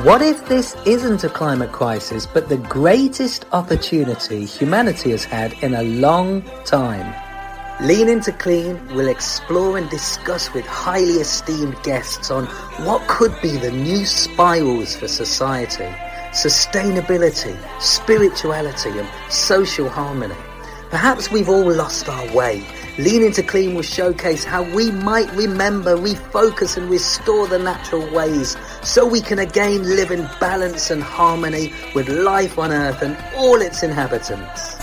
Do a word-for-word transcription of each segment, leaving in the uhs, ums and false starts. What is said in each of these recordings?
What if this isn't a climate crisis, but the greatest opportunity humanity has had in a long time? Lean Into Clean will explore and discuss with highly esteemed guests on what could be the new spirals for society, sustainability, spirituality and social harmony. Perhaps we've all lost our way. Lean Into Clean will showcase how we might remember, refocus and restore the natural ways so we can again live in balance and harmony with life on Earth and all its inhabitants.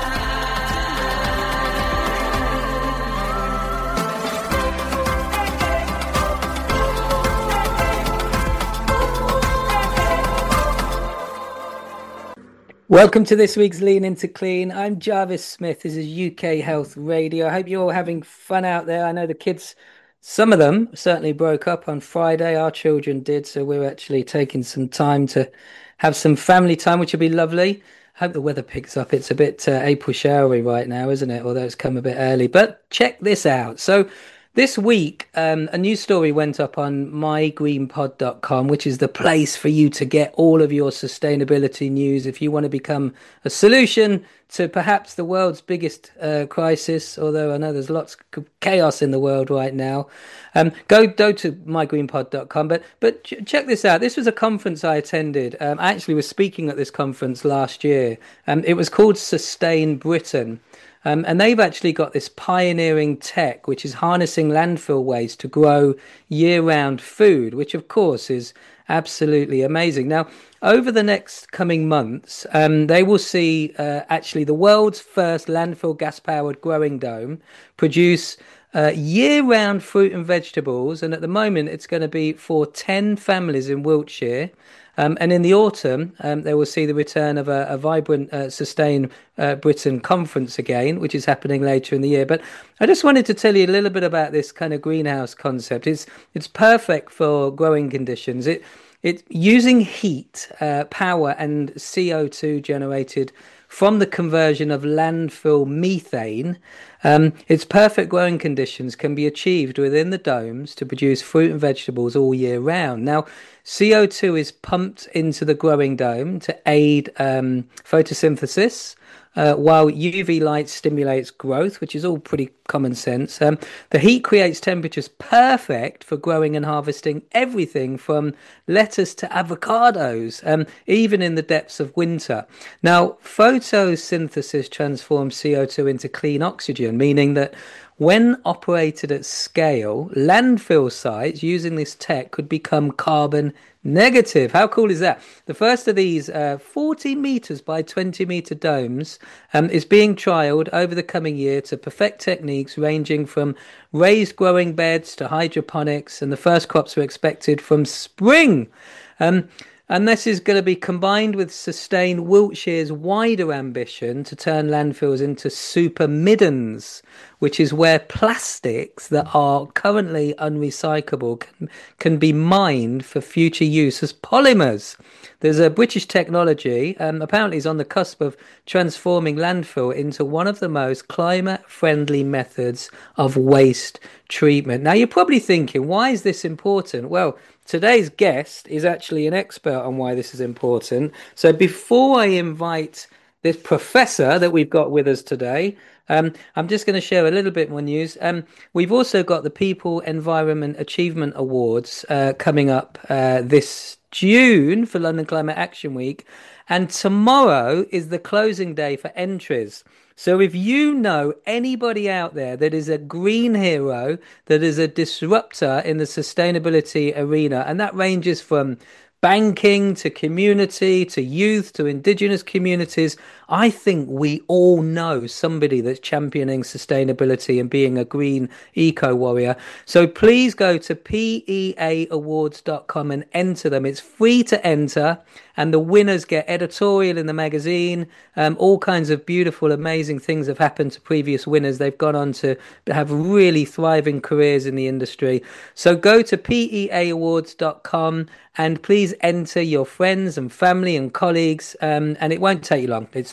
Welcome to this week's Lean Into Clean. I'm Jarvis Smith. This is U K Health Radio. I hope you're all having fun out there. I know the kids, some of them certainly broke up on Friday. Our children did, so we're actually taking some time to have some family time, which will be lovely. I hope the weather picks up. It's a bit uh, April showery right now, isn't it? Although it's come a bit early. But check this out. So this week, um, a news story went up on my green pod dot com, which is the place for you to get all of your sustainability news if you want to become a solution to perhaps the world's biggest uh, crisis, although I know there's lots of chaos in the world right now. Um, go, go to my green pod dot com. But, but ch- check this out. This was a conference I attended. Um, I actually was speaking at this conference last year. Um, it was called Sustain Britain. Um, and they've actually got this pioneering tech, which is harnessing landfill waste to grow year-round food, which, of course, is absolutely amazing. Now, over the next coming months, um, they will see uh, actually the world's first landfill gas-powered growing dome produce uh, year-round fruit and vegetables. And at the moment, it's going to be for ten families in Wiltshire. Um, and in the autumn, um, they will see the return of a, a vibrant uh, Sustain uh, Britain conference again, which is happening later in the year. But I just wanted to tell you a little bit about this kind of greenhouse concept. It's it's perfect for growing conditions. It it's using heat, uh, power, and C O two generated from the conversion of landfill methane. Um, its perfect growing conditions can be achieved within the domes to produce fruit and vegetables all year round. Now, C O two is pumped into the growing dome to aid um, photosynthesis, uh, while U V light stimulates growth, which is all pretty common sense. Um, the heat creates temperatures perfect for growing and harvesting everything from lettuce to avocados, um, even in the depths of winter. Now, photosynthesis transforms C O two into clean oxygen, meaning that when operated at scale, landfill sites using this tech could become carbon negative. How cool is that? The first of these uh, forty meters by twenty meter domes um, is being trialed over the coming year to perfect techniques ranging from raised growing beds to hydroponics, and the first crops are expected from spring. Um, And this is going to be combined with Sustain Wiltshire's wider ambition to turn landfills into super middens, which is where plastics that are currently unrecyclable can, can be mined for future use as polymers. There's a British technology, um, apparently is on the cusp of transforming landfill into one of the most climate-friendly methods of waste treatment. Now, you're probably thinking, why is this important? Well, today's guest is actually an expert on why this is important. So before I invite this professor that we've got with us today, um, I'm just going to share a little bit more news. Um, we've also got the People Environment Achievement Awards uh, coming up uh, this June for London Climate Action Week. And tomorrow is the closing day for entries. So if you know anybody out there that is a green hero, that is a disruptor in the sustainability arena, and that ranges from banking to community to youth to indigenous communities, I think we all know somebody that's championing sustainability and being a green eco warrior. So please go to P E A awards dot com and enter them. It's free to enter, and the winners get editorial in the magazine. Um, all kinds of beautiful, amazing things have happened to previous winners. They've gone on to have really thriving careers in the industry. So go to P E A awards dot com and please enter your friends and family and colleagues, um, and it won't take you long. It's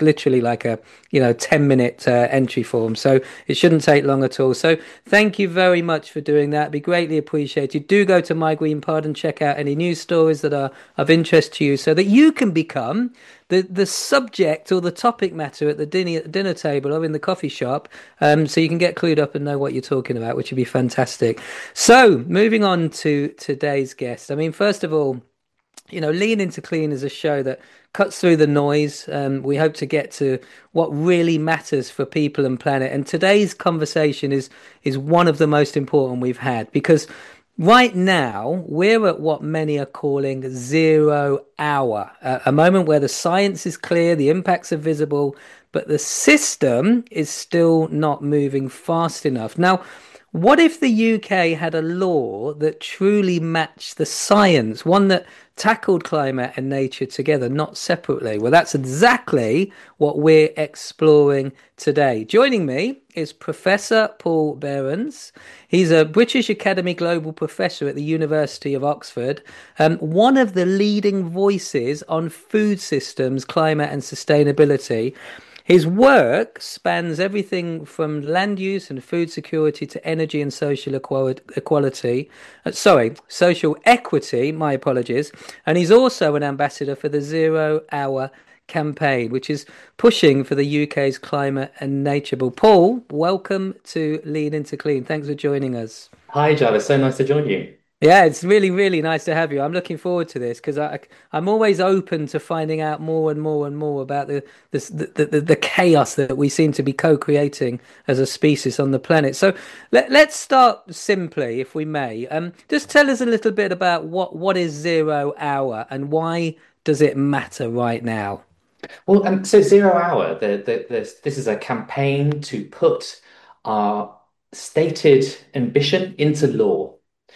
literally like a, you know, ten minute uh, entry form. So it shouldn't take long at all. So thank you very much for doing that. Be greatly appreciated. Do go to My Green Pod and check out any news stories that are of interest to you so that you can become the, the subject or the topic matter at the dinner, dinner table or in the coffee shop, um, so you can get clued up and know what you're talking about, which would be fantastic. So, moving on to today's guest. I mean, first of all, you know, Lean Into Clean is a show that cuts through the noise. Um, we hope to get to what really matters for people and planet. And today's conversation is is one of the most important we've had because right now we're at what many are calling zero hour, a, a moment where the science is clear, the impacts are visible, but the system is still not moving fast enough. Now, what if the U K had a law that truly matched the science, one that tackled climate and nature together, not separately? Well, that's exactly what we're exploring today. Joining me is Professor Paul Behrens. He's a British Academy Global Professor at the University of Oxford, um, one of the leading voices on food systems, climate and sustainability. His work spans everything from land use and food security to energy and social equality. Uh, sorry, social equity, my apologies. And he's also an ambassador for the Zero Hour campaign, which is pushing for the U K's climate and nature bill. Paul, welcome to Lean Into Clean. Thanks for joining us. Hi, Jarvis. So nice to join you. Yeah, it's really, really nice to have you. I'm looking forward to this because I, I'm always open to finding out more and more and more about the this the, the, the chaos that we seem to be co-creating as a species on the planet. So let, let's start simply, if we may. Um, just tell us a little bit about what what is zero hour and why does it matter right now? Well, um, so Zero Hour, the, the, this, this is a campaign to put our stated ambition into law.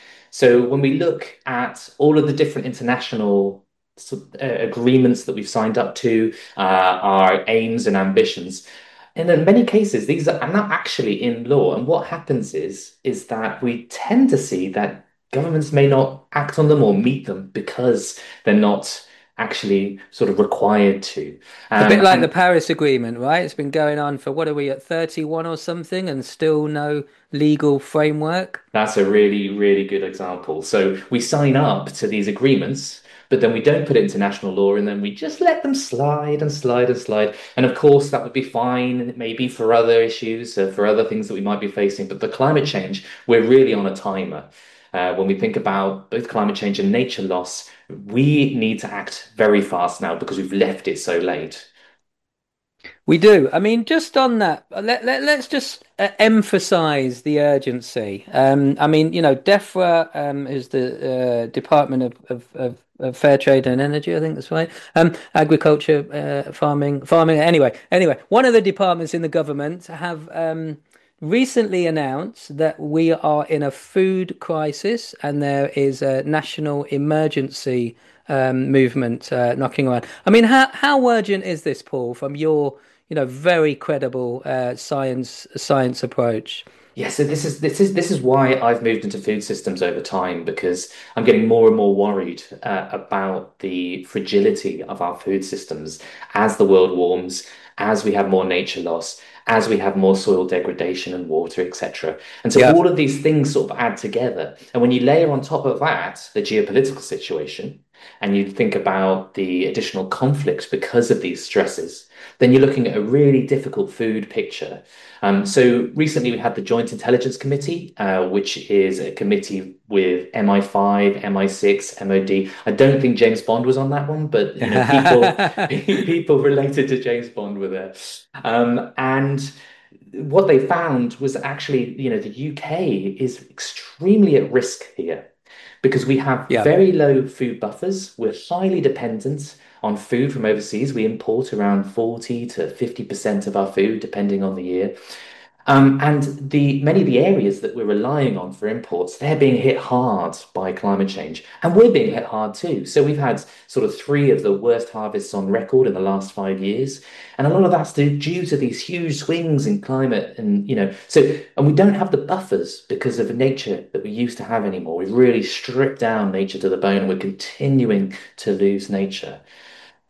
So when we look at all of the different international sort of, uh, agreements that we've signed up to, uh, our aims and ambitions, and in many cases, these are not actually in law. And what happens is, is that we tend to see that governments may not act on them or meet them because they're not actually sort of required to. A bit Um, like the and Paris Agreement, right? It's been going on for what are we at thirty-one or something and still no legal framework. That's a really, really good example. So we sign up to these agreements, but then we don't put it into national law, and then we just let them slide and slide and slide. And of course, that would be fine, maybe for other issues, uh, for other things that we might be facing. But the climate change, we're really on a timer. Uh, when we think about both climate change and nature loss, we need to act very fast now because we've left it so late. We do. I mean, just on that, let, let, let's just uh, emphasize the urgency. Um, I mean, you know, DEFRA um, is the uh, Department of, of, of, of Fair Trade and Energy, I think that's right. Um, agriculture, uh, farming, farming. Anyway, anyway, one of the departments in the government have um, recently announced that we are in a food crisis and there is a national emergency um, movement uh, knocking around. I mean, how how urgent is this, Paul, from your, you know, very credible uh, science science approach? Yeah, so this is this is this is why I've moved into food systems over time because I'm getting more and more worried uh, about the fragility of our food systems as the world warms, as we have more nature loss, as we have more soil degradation and water, et cetera. And so Yeah. all of these things sort of add together. And when you layer on top of that the geopolitical situation, and you think about the additional conflict because of these stresses, then you're looking at a really difficult food picture. Um, so recently we had the Joint Intelligence Committee, uh, which is a committee with M I five, M I six, M O D. I don't think James Bond was on that one, but you know, people people related to James Bond were there. Um, and what they found was actually, you know, the U K is extremely at risk here because we have Yeah. very low food buffers. We're highly dependent on food from overseas. We import around forty to fifty percent of our food, depending on the year. Um, and the many of the areas that we're relying on for imports, they're being hit hard by climate change, and we're being hit hard too. So we've had sort of three of the worst harvests on record in the last five years, and a lot of that's due, due to these huge swings in climate, and you know, so and we don't have the buffers because of nature that we used to have anymore. We've really stripped down nature to the bone, and we're continuing to lose nature.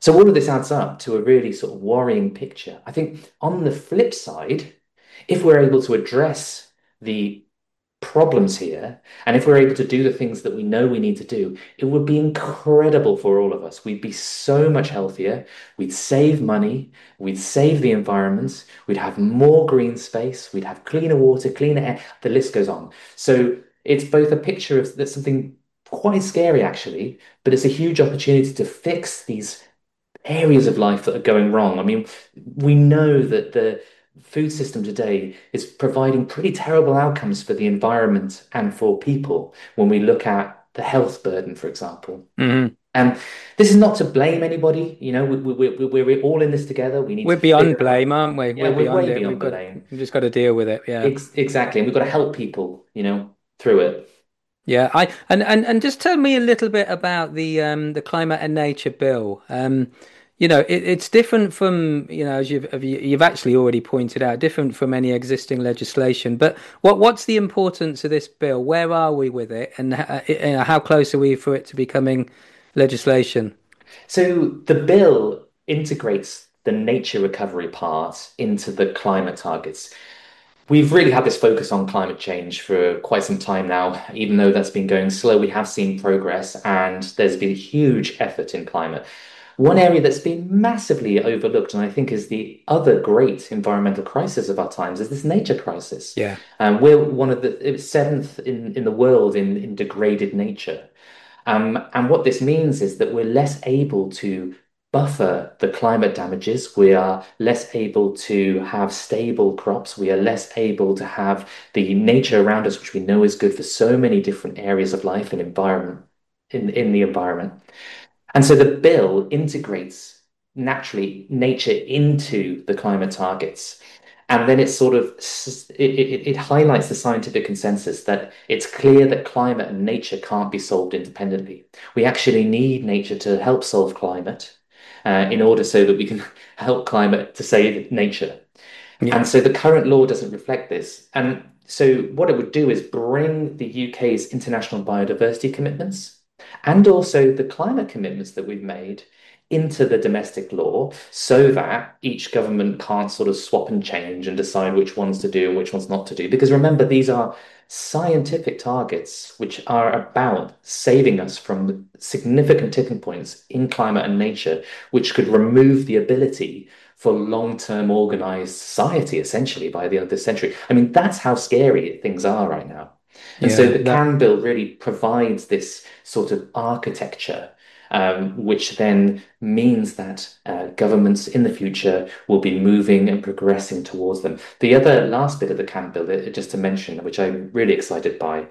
So all of this adds up to a really sort of worrying picture. I think on the flip side, if we're able to address the problems here, and if we're able to do the things that we know we need to do, it would be incredible for all of us. We'd be so much healthier. We'd save money. We'd save the environment. We'd have more green space. We'd have cleaner water, cleaner air. The list goes on. So it's both a picture of that's something quite scary, actually, but it's a huge opportunity to fix these areas of life that are going wrong. I mean, we know that the food system today is providing pretty terrible outcomes for the environment and for people when we look at the health burden, for example. Hmm. And this is not to blame anybody. You know, we, we, we, we're, we're all in this together. We need We're to beyond figure out, blame, aren't we? yeah, We're we're beyond way it. We've beyond got blame. we've just got to deal with it. Yeah. Ex exactly. And we've got to help people, you know, through it. Yeah, I and, and and just tell me a little bit about the um the climate and nature bill. Um, you know, it, it's different from, you know, as you've have you- you've actually already pointed out, different from any existing legislation. But what what's the importance of this bill? Where are we with it, and h- you know, how close are we for it to becoming legislation? So the bill integrates the nature recovery part into the climate targets. We've really had this focus on climate change for quite some time now. Even though that's been going slow, we have seen progress and there's been huge effort in climate. One area that's been massively overlooked, and I think is the other great environmental crisis of our times, is this nature crisis. Yeah, Um, we're one of the seventh in, in the world in, in degraded nature. Um, and what this means is that we're less able to buffer the climate damages. We are less able to have stable crops. We are less able to have the nature around us, which we know is good for so many different areas of life and environment in, in the environment. And so the bill integrates naturally nature into the climate targets. And then it sort of it, it, it highlights the scientific consensus that it's clear that climate and nature can't be solved independently. We actually need nature to help solve climate uh, in order so that we can help climate to save nature. And yeah, so the current law doesn't reflect this. And so what it would do is bring the U K's international biodiversity commitments and also the climate commitments that we've made into the domestic law so that each government can't sort of swap and change and decide which ones to do and which ones not to do. Because remember, these are scientific targets which are about saving us from significant tipping points in climate and nature, which could remove the ability for long-term organized society, essentially, by the end of this century. I mean, that's how scary things are right now. And so yeah. the That CAN bill really provides this sort of architecture, um, which then means that uh, governments in the future will be moving and progressing towards them. The other last bit of the CAN bill, uh, just to mention, which I'm really excited by,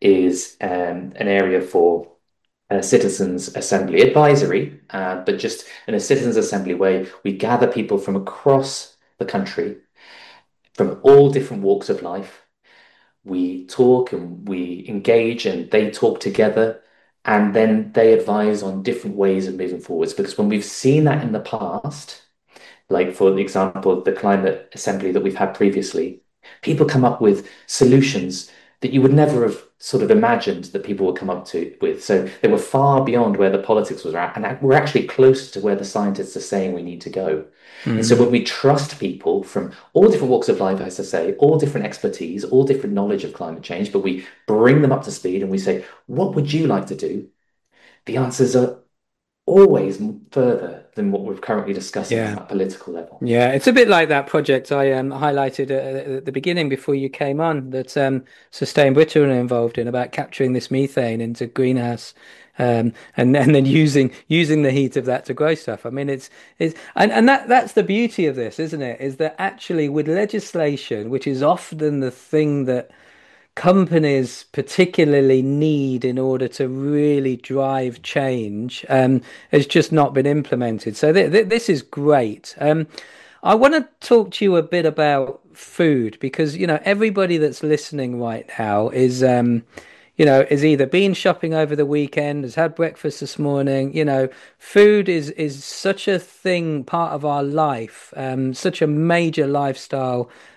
is um, an area for a citizens assembly advisory, uh, but just in a citizens assembly way, we gather people from across the country, from all different walks of life. We talk and we engage, and they talk together, and then they advise on different ways of moving forwards. Because when we've seen that in the past, like for example, the climate assembly that we've had previously, people come up with solutions that you would never have sort of imagined that people would come up to with. So they were far beyond where the politics was at, and we're actually close to where the scientists are saying we need to go. And so mhm. when we trust people from all different walks of life, as I say, all different expertise, all different knowledge of climate change, but we bring them up to speed and we say, what would you like to do? The answers are always further than what we're currently discussing on Yeah. that political level. Yeah, it's a bit like that project I um, highlighted at, at the beginning before you came on that um, Sustain Britain are involved in about capturing this methane into greenhouse, um, and and then using using the heat of that to grow stuff. I mean, it's it's and, and that that's the beauty of this, isn't it? Is that actually with legislation, which is often the thing that companies particularly need in order to really drive change, um, has just not been implemented. So th th this is great. Um, I want to talk to you a bit about food because, you know, everybody that's listening right now is, um, you know, is either been shopping over the weekend, has had breakfast this morning. You know, food is is such a thing, part of our life, um, such a major lifestyle,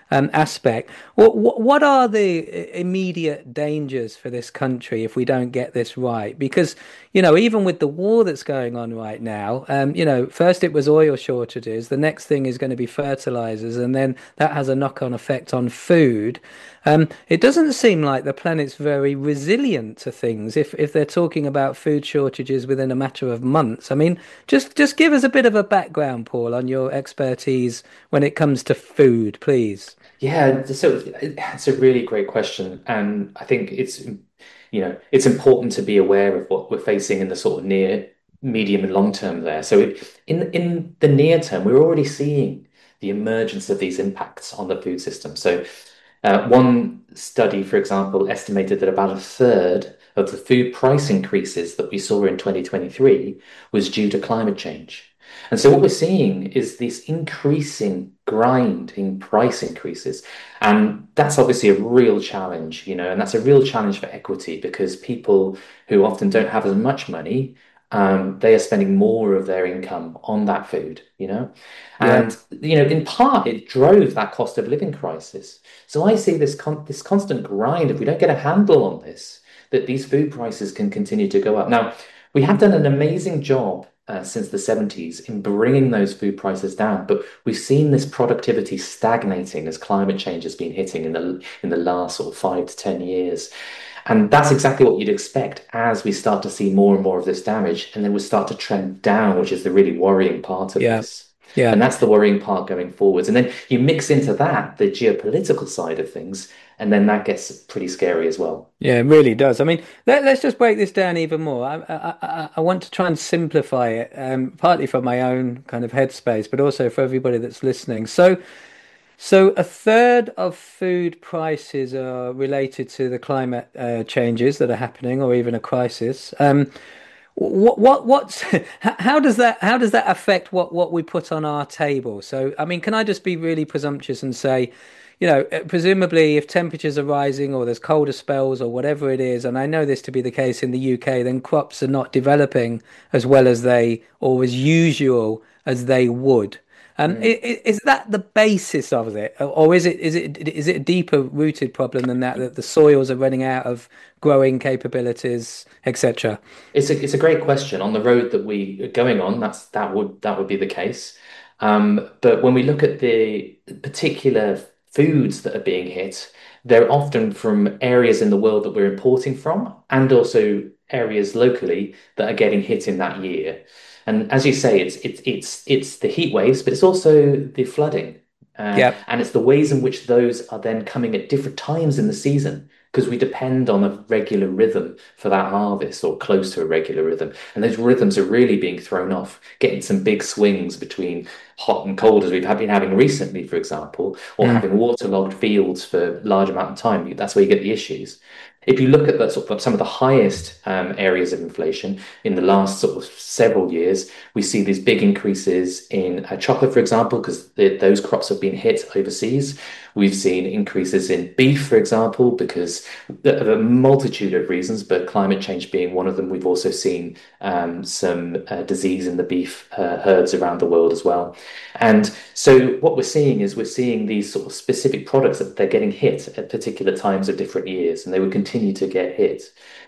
um, aspect. What, what what are the immediate dangers for this country if we don't get this right? Because, you know, even with the war that's going on right now, um, you know, first it was oil shortages, the next thing is going to be fertilizers, and then that has a knock-on effect on food. Um, it doesn't seem like the planet's very resilient to things if if they're talking about food shortages within a matter of months. I mean, just just give us a bit of a background, Paul, on your expertise when it comes to food, please. Yeah, so it's a really great question, and I think it's you know it's important to be aware of what we're facing in the sort of near, medium, and long term there. So it, in in the near term, we're already seeing the emergence of these impacts on the food system. So uh, one study, for example, estimated that about a third of the food price increases that we saw in twenty twenty-three was due to climate change. And so what we're seeing is this increasing grind in price increases. And that's obviously a real challenge, you know, and that's a real challenge for equity because people who often don't have as much money, um, they are spending more of their income on that food, you know. Yeah. And, you know, in part, it drove that cost of living crisis. So I see this con this constant grind, if we don't get a handle on this, that these food prices can continue to go up. Now, we have done an amazing job uh, since the seventies in bringing those food prices down. But we've seen this productivity stagnating as climate change has been hitting in the in the last sort of five to ten years. And that's exactly what you'd expect as we start to see more and more of this damage, and then we start to trend down, which is the really worrying part of Yeah. this. Yeah. And that's the worrying part going forwards. And then you mix into that the geopolitical side of things, and then that gets pretty scary as well. Yeah, it really does. I mean, let, let's just break this down even more. I, I, I, I want to try and simplify it, um, partly for my own kind of headspace, but also for everybody that's listening. So, so a third of food prices are related to the climate uh, changes that are happening, or even a crisis. Um, what, what, what's, how does that, how does that affect what, what we put on our table? So, I mean, can I just be really presumptuous and say, you know, uh, presumably if temperatures are rising or there's colder spells or whatever it is, and I know this to be the case in the U K, then crops are not developing as well as they or as usual as they would. Um, i- Mm. i- is that the basis of it, or or is it is it is it a deeper rooted problem than that, that the soils are running out of growing capabilities, et cetera? It's a it's a great question. On the road that we are going on, that's that would that would be the case. Um, but when we look at the particular foods that are being hit, they're often from areas in the world that we're importing from, and also areas locally that are getting hit in that year. And as you say, it's it's it's it's the heat waves, but it's also the flooding, uh, Yeah. and it's the ways in which those are then coming at different times in the season because we depend on a regular rhythm for that harvest or close to a regular rhythm. And those rhythms are really being thrown off, getting some big swings between hot and cold, as we've been having recently, for example, or Mm. having waterlogged fields for large amount of time. That's where you get the issues. If you look at the, sort of some of the highest um, areas of inflation in the last sort of several years, we see these big increases in uh, chocolate, for example, because those crops have been hit overseas. We've seen increases in beef, for example, because of a multitude of reasons, but climate change being one of them. We've also seen um, some uh, disease in the beef uh, herds around the world as well. And so what we're seeing is we're seeing these sort of specific products that they're getting hit at particular times of different years, and they will continue to get hit.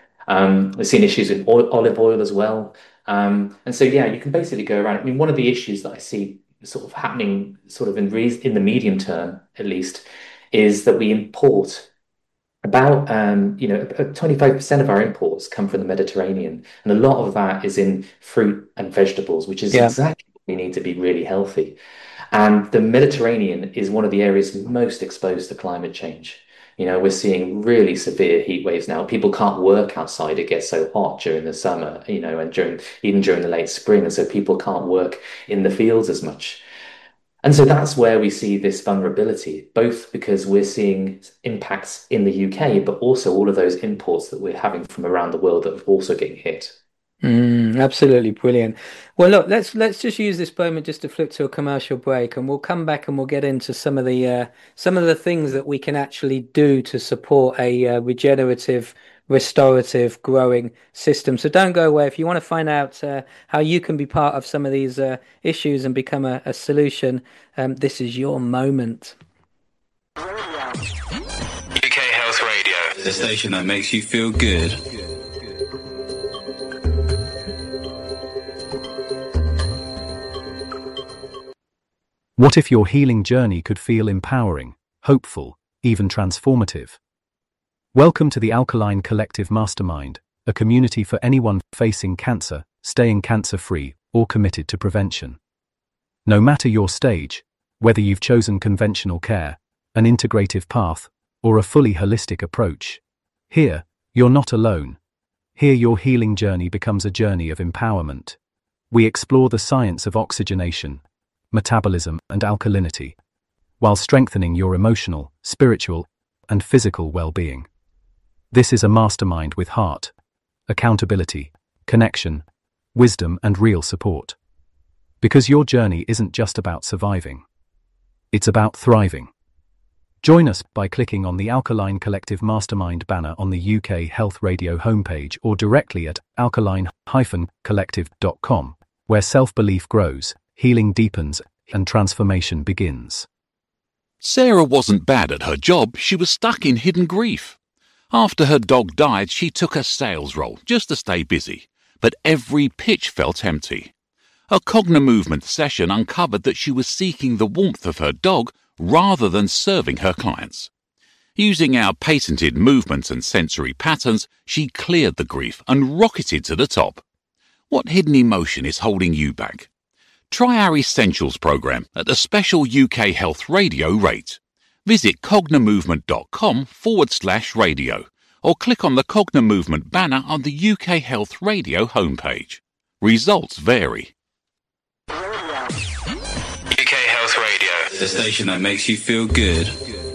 Um, we've seen issues with oil, olive oil as well. Um, and so, yeah, you can basically go around. I mean, one of the issues that I see sort of happening sort of in, re in the medium term, at least, is that we import about, um, you know, twenty-five percent of our imports come from the Mediterranean. And a lot of that is in fruit and vegetables, which is Yeah. exactly what we need to be really healthy. And the Mediterranean is one of the areas most exposed to climate change. You know, we're seeing really severe heat waves now. People can't work outside. It gets so hot during the summer, you know, and during even during the late spring. And so people can't work in the fields as much. And so that's where we see this vulnerability, both because we're seeing impacts in the U K, but also all of those imports that we're having from around the world that are also getting hit. Mm, absolutely brilliant. Well, look, let's let's just use this moment just to flip to a commercial break, and we'll come back and we'll get into some of the uh, some of the things that we can actually do to support a uh, regenerative, restorative, growing system. So don't go away. If you want to find out uh, how you can be part of some of these uh, issues and become a, a solution, um, this is your moment. U K Health Radio, the station that makes you feel good. What if your healing journey could feel empowering, hopeful, even transformative? Welcome to the Alkaline Collective Mastermind, a community for anyone facing cancer, staying cancer-free, or committed to prevention. No matter your stage, whether you've chosen conventional care, an integrative path, or a fully holistic approach, here, you're not alone. Here your healing journey becomes a journey of empowerment. We explore the science of oxygenation, metabolism, and alkalinity, while strengthening your emotional, spiritual, and physical well-being. This is a mastermind with heart, accountability, connection, wisdom, and real support. Because your journey isn't just about surviving. It's about thriving. Join us by clicking on the Alkaline Collective Mastermind banner on the U K Health Radio homepage or directly at alkaline dash collective dot com, where self-belief grows, healing deepens, and transformation begins. Sarah wasn't bad at her job, she was stuck in hidden grief. After her dog died, she took a sales role just to stay busy, but every pitch felt empty. A Cognimovement session uncovered that she was seeking the warmth of her dog rather than serving her clients. Using our patented movements and sensory patterns, she cleared the grief and rocketed to the top. What hidden emotion is holding you back? Try our Essentials program at a special U K Health Radio rate. Visit cognimovement.com forward slash radio or click on the Cognimovement banner on the U K Health Radio homepage. Results vary. U K Health Radio, the station that makes you feel good.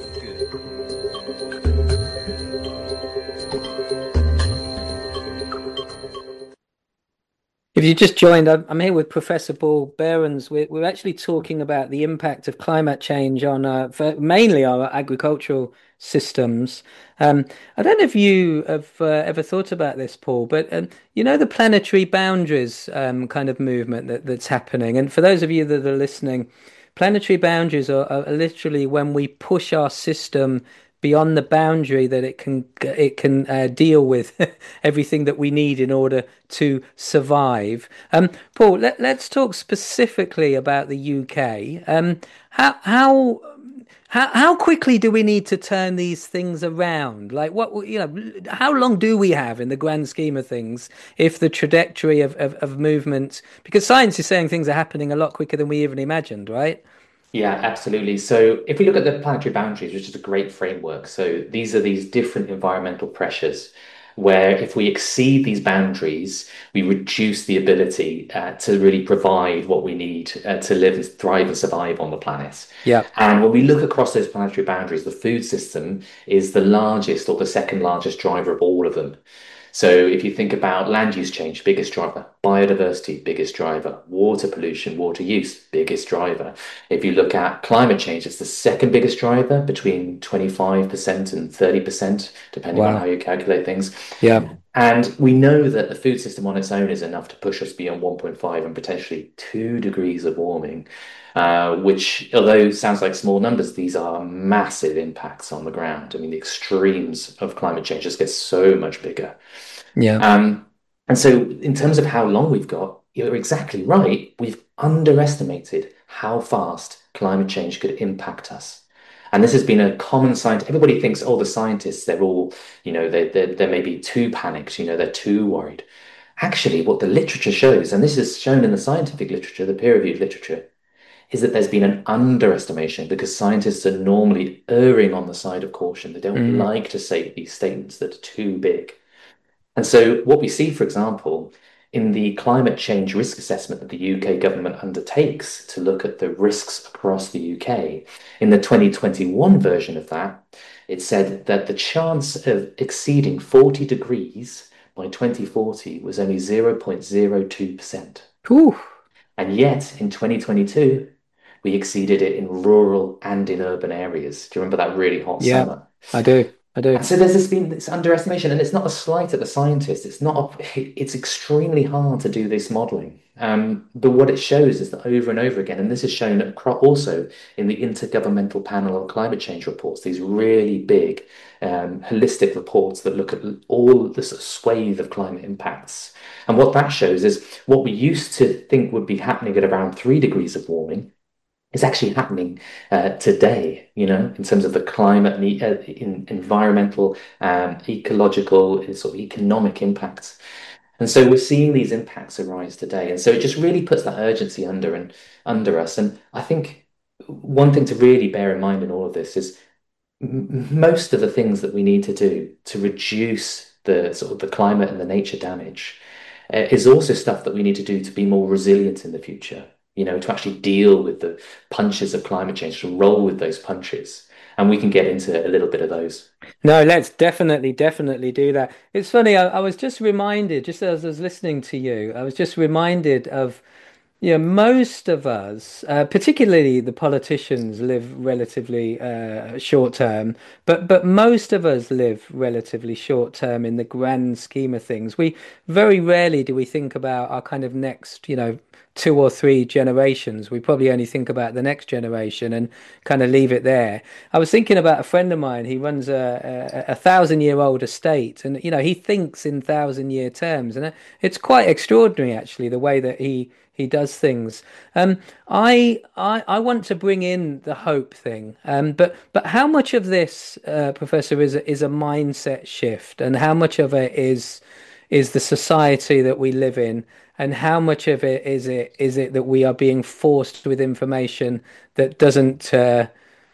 If you just joined, I'm I'm here with Professor Paul Behrens. We're, we're actually talking about the impact of climate change on uh, for mainly our agricultural systems. Um, I don't know if you have uh, ever thought about this, Paul, but um, you know the planetary boundaries um, kind of movement that, that's happening. And for those of you that are listening, planetary boundaries are, are literally when we push our system beyond the boundary that it can it can uh, deal with everything that we need in order to survive. Um, Paul, let, let's talk specifically about the U K. Um, how how how how quickly do we need to turn these things around? Like what you know, how long do we have in the grand scheme of things if the trajectory of, of, of movement, because science is saying things are happening a lot quicker than we even imagined, right? Yeah, absolutely. So if we look at the planetary boundaries, which is a great framework, so these are these different environmental pressures where if we exceed these boundaries, we reduce the ability uh, to really provide what we need uh, to live and thrive and survive on the planet. Yeah. And when we look across those planetary boundaries, the food system is the largest or the second largest driver of all of them. So if you think about land use change, biggest driver, biodiversity, biggest driver, water pollution, water use, biggest driver. If you look at climate change, it's the second biggest driver, between twenty-five percent and thirty percent, depending on Wow. how you calculate things. Yeah. And we know that the food system on its own is enough to push us beyond one point five and potentially two degrees of warming, uh, which, although sounds like small numbers, these are massive impacts on the ground. I mean, the extremes of climate change just get so much bigger. Yeah. Um, and so in terms of how long we've got, you're exactly right. We've underestimated how fast climate change could impact us. And this has been a common science. Everybody thinks, oh, the scientists, they're all, you know, they they they may be too panicked, you know, they're too worried. Actually, what the literature shows, and this is shown in the scientific literature, the peer-reviewed literature, is that there's been an underestimation because scientists are normally erring on the side of caution. They don't Mm. like to say these statements that are too big. And so what we see, for example, in the climate change risk assessment that the U K government undertakes to look at the risks across the U K, in the twenty twenty-one version of that, it said that the chance of exceeding forty degrees by twenty forty was only zero point zero two percent. Whew. And yet in twenty twenty-two, we exceeded it in rural and in urban areas. Do you remember that really hot Yeah, summer? I do. I do. And so there's this been this underestimation, and it's not a slight at the scientists. It's not. A, it's extremely hard to do this modeling. Um, but what it shows is that over and over again, and this is shown acro- also in the Intergovernmental Panel on Climate Change reports, these really big, um, holistic reports that look at all the sort of swathe of climate impacts. And what that shows is what we used to think would be happening at around three degrees of warming is actually happening uh, today, you know, in terms of the climate and the, uh, in, environmental, um, ecological, uh, sort of economic impacts. And so we're seeing these impacts arise today. And so it just really puts that urgency under and under us. And I think one thing to really bear in mind in all of this is m- most of the things that we need to do to reduce the sort of the climate and the nature damage uh, is also stuff that we need to do to be more resilient in the future, you know, to actually deal with the punches of climate change, to roll with those punches. And we can get into a little bit of those. No, let's definitely, definitely do that. It's funny, I, I was just reminded, just as I was listening to you, I was just reminded of, you know, most of us, uh, particularly the politicians, live relatively uh, short term, but but most of us live relatively short term in the grand scheme of things. We very rarely do we think about our kind of next, you know, two or three generations. We probably only think about the next generation and kind of leave it there. I was thinking about a friend of mine. He runs a a, a thousand year old estate, and you know he thinks in thousand year terms, and it's quite extraordinary actually the way that he he does things. Um, I I I want to bring in the hope thing, um, but but how much of this, uh, Professor, is a, is a mindset shift, and how much of it is is the society that we live in, and how much of it is it is it that we are being forced with information that doesn't uh,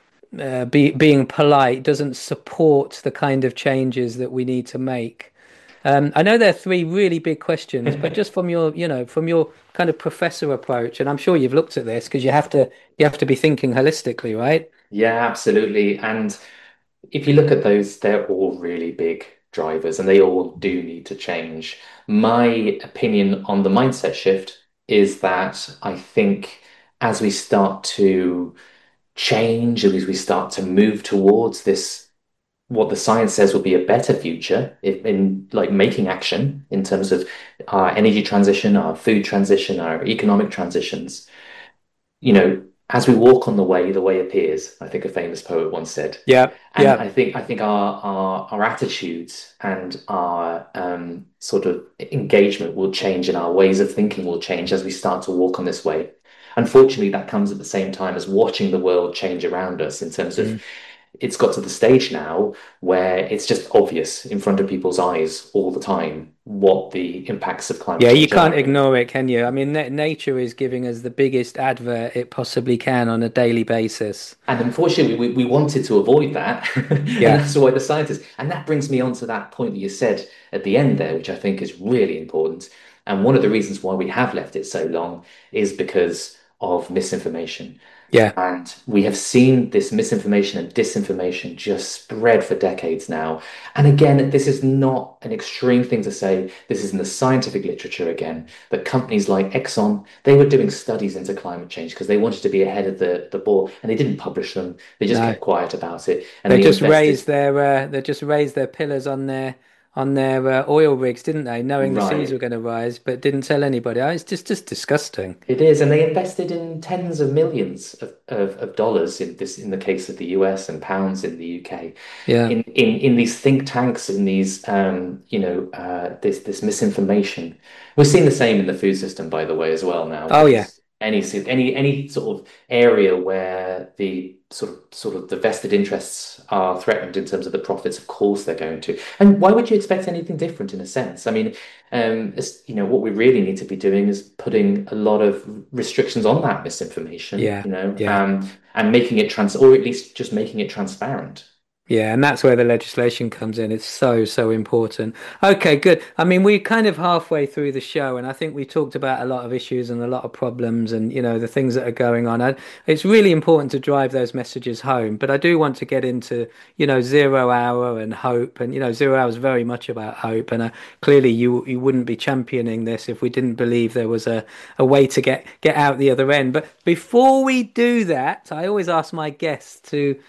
uh, be being polite doesn't support the kind of changes that we need to make. Um, I know there are three really big questions, but just from your, you know, from your kind of professor approach, and I'm sure you've looked at this because you have to you have to be thinking holistically, right? Yeah, absolutely. And if you look at those, they're all really big drivers and they all do need to change. My opinion on the mindset shift is that I think as we start to change, as we start to move towards this, what the science says will be a better future if, in like making action in terms of our energy transition, our food transition, our economic transitions, you know, as we walk on the way, the way appears, I think a famous poet once said. Yeah, And yeah, I think I think our our, our attitudes and our um, sort of engagement will change and our ways of thinking will change as we start to walk on this way. Unfortunately, that comes at the same time as watching the world change around us in terms of mm. it's got to the stage now where it's just obvious in front of people's eyes all the time what the impacts of climate Yeah. You change can't are. ignore it, can you? I mean, na nature is giving us the biggest advert it possibly can on a daily basis. And unfortunately, we, we wanted to avoid that. And Yeah, that's why the scientists, and that brings me on to that point that you said at the end there, which I think is really important. And one of the reasons why we have left it so long is because of misinformation. yeah. And we have seen this misinformation and disinformation just spread for decades now. And again, this is not an extreme thing to say. This is in the scientific literature again, that companies like Exxon, they were doing studies into climate change because they wanted to be ahead of the, the ball and they didn't publish them. They just No. kept quiet about it. And They they just raised invested, their uh, they just raised their pillars on their on their uh, oil rigs, didn't they? Knowing the seas were right. going to rise, but didn't tell anybody. Oh, it's just just disgusting. It is, and they invested in tens of millions of, of, of dollars in this, in the case of the U S, and pounds in the U K, Yeah. in in in these think tanks, in these um, you know, uh, this this misinformation. We're seeing the same in the food system, by the way, as well now, Oh yeah. because any any any sort of area where the sort of sort of the vested interests are threatened in terms of the profits, of course they're going to. And why would you expect anything different in a sense? I mean, um, as, you know, what we really need to be doing is putting a lot of restrictions on that misinformation, Yeah. you know, Yeah. um, and making it trans, or at least just making it transparent. Yeah, and that's where the legislation comes in. It's so, so important. Okay, good. I mean, we're kind of halfway through the show, and I think we talked about a lot of issues and a lot of problems and, you know, the things that are going on. I, it's really important to drive those messages home, but I do want to get into, you know, zero hour and hope. And, you know, zero hour is very much about hope. And uh, clearly you you wouldn't be championing this if we didn't believe there was a, a way to get, get out the other end. But before we do that, I always ask my guests to